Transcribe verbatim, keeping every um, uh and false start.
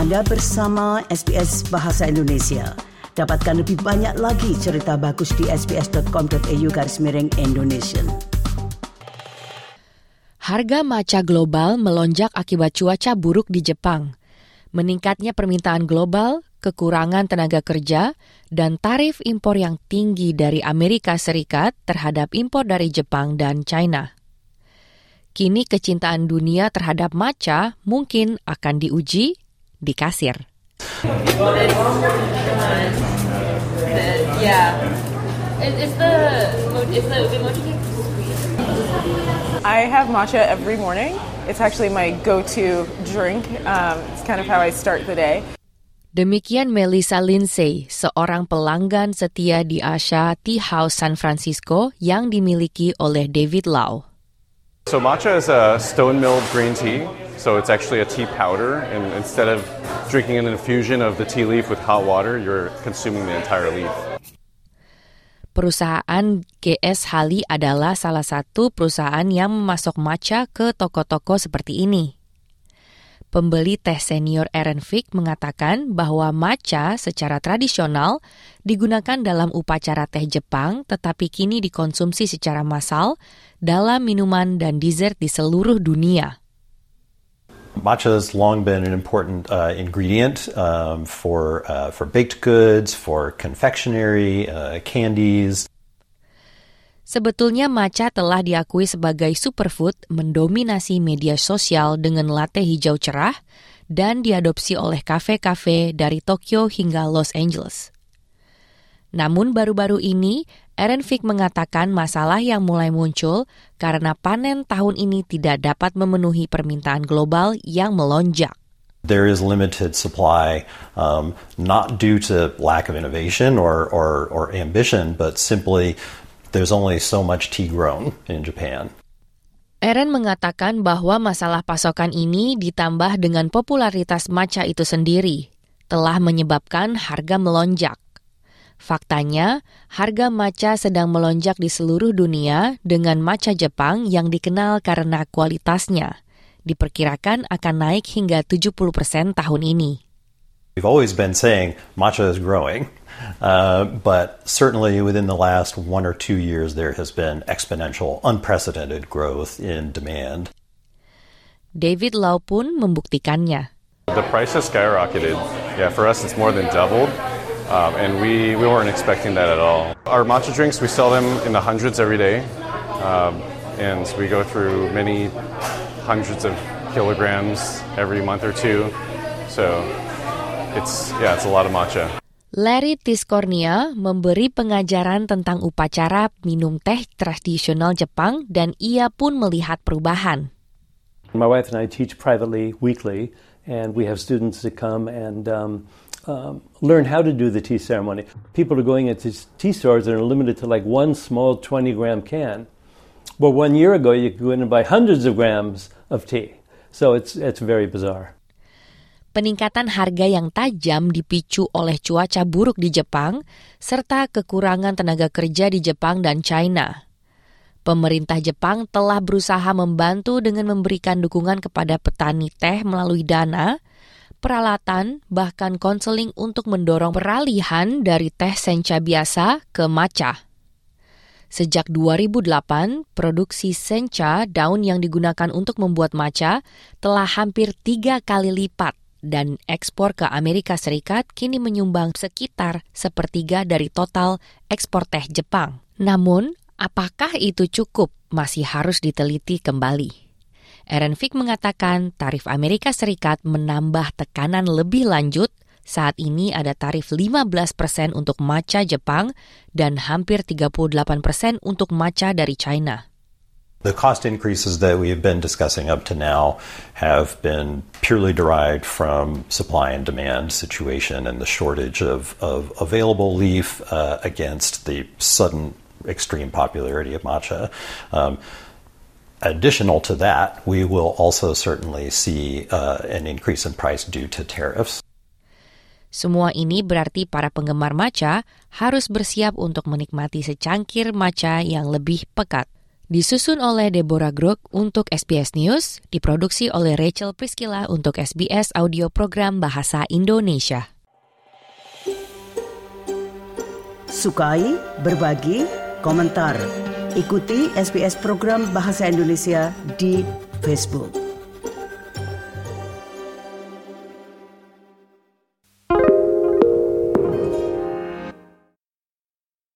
Anda bersama S B S Bahasa Indonesia. Dapatkan lebih banyak lagi cerita bagus di sbs.com.au garis miring Indonesia. Harga matcha global melonjak akibat cuaca buruk di Jepang. Meningkatnya permintaan global, kekurangan tenaga kerja, dan tarif impor yang tinggi dari Amerika Serikat terhadap impor dari Jepang dan China. Kini kecintaan dunia terhadap matcha mungkin akan diuji di kasir. I have matcha every morning. It's actually my go-to drink. Um, it's kind of how I start the day. Demikian Melissa Lindsay, seorang pelanggan setia di Asha Tea House San Francisco yang dimiliki oleh David Lau. So matcha is a stone-milled green tea, so it's actually a tea powder, and instead of drinking an infusion of the tea leaf with hot water, you're consuming the entire leaf. Perusahaan G S Hali adalah salah satu perusahaan yang memasok matcha ke toko-toko seperti ini. Pembeli teh senior Aaron Fick mengatakan bahwa matcha secara tradisional digunakan dalam upacara teh Jepang tetapi kini dikonsumsi secara massal dalam minuman dan dessert di seluruh dunia. Matcha has long been an important uh, ingredient um, for uh, for baked goods, for confectionery, uh, candies. Sebetulnya matcha telah diakui sebagai superfood mendominasi media sosial dengan latte hijau cerah dan diadopsi oleh kafe-kafe dari Tokyo hingga Los Angeles. Namun baru-baru ini, Aaron Fick mengatakan masalah yang mulai muncul karena panen tahun ini tidak dapat memenuhi permintaan global yang melonjak. There is limited supply, um, not due to lack of innovation or, or, or ambition, but simply there's only so much tea grown in Japan. Aaron mengatakan bahwa masalah pasokan ini ditambah dengan popularitas matcha itu sendiri, telah menyebabkan harga melonjak. Faktanya, harga matcha sedang melonjak di seluruh dunia dengan matcha Jepang yang dikenal karena kualitasnya. Diperkirakan akan naik hingga tujuh puluh persen tahun ini. We've always been saying matcha is growing, uh, but certainly within the last one or two years there has been exponential, unprecedented growth in demand. David Lau pun membuktikannya. The price has skyrocketed. Yeah, for us it's more than doubled. Um, and we, we weren't expecting that at all. Our matcha drinks, we sell them in the hundreds every day. Um, and we go through many hundreds of kilograms every month or two. So it's, yeah, it's a lot of matcha. Larry Tiscornia memberi pengajaran tentang upacara minum teh tradisional Jepang dan ia pun melihat perubahan. My wife and I teach privately weekly, and we have students that come and um, Um, learn how to do the tea ceremony. People are going into tea stores that are limited to like one small twenty gram can. Well, one year ago, you could go in and buy hundreds of grams of tea. So it's it's very bizarre. Peningkatan harga yang tajam dipicu oleh cuaca buruk di Jepang serta kekurangan tenaga kerja di Jepang dan China. Pemerintah Jepang telah berusaha membantu dengan memberikan dukungan kepada petani teh melalui dana, peralatan, bahkan konseling untuk mendorong peralihan dari teh sencha biasa ke matcha. Sejak dua ribu delapan, produksi sencha, daun yang digunakan untuk membuat matcha, telah hampir tiga kali lipat dan ekspor ke Amerika Serikat kini menyumbang sekitar sepertiga dari total ekspor teh Jepang. Namun, apakah itu cukup? Masih harus diteliti kembali. Aaron Fick mengatakan tarif Amerika Serikat menambah tekanan lebih lanjut. Saat ini ada tarif lima belas persen untuk matcha Jepang dan hampir tiga puluh delapan persen untuk matcha dari China. The cost increases that we have been discussing up to now have been purely derived from supply and demand situation and the shortage of, of available leaf uh, against the sudden extreme popularity of matcha. Um, Additional to that, we will also certainly see uh, an increase in price due to tariffs. Semua ini berarti para penggemar matcha harus bersiap untuk menikmati secangkir matcha yang lebih pekat. Disusun oleh Deborah Grook untuk S B S News, diproduksi oleh Rachel Priscilla untuk S B S Audio Program Bahasa Indonesia. Sukai, berbagi, komentar. Ikuti S B S Program Bahasa Indonesia di Facebook.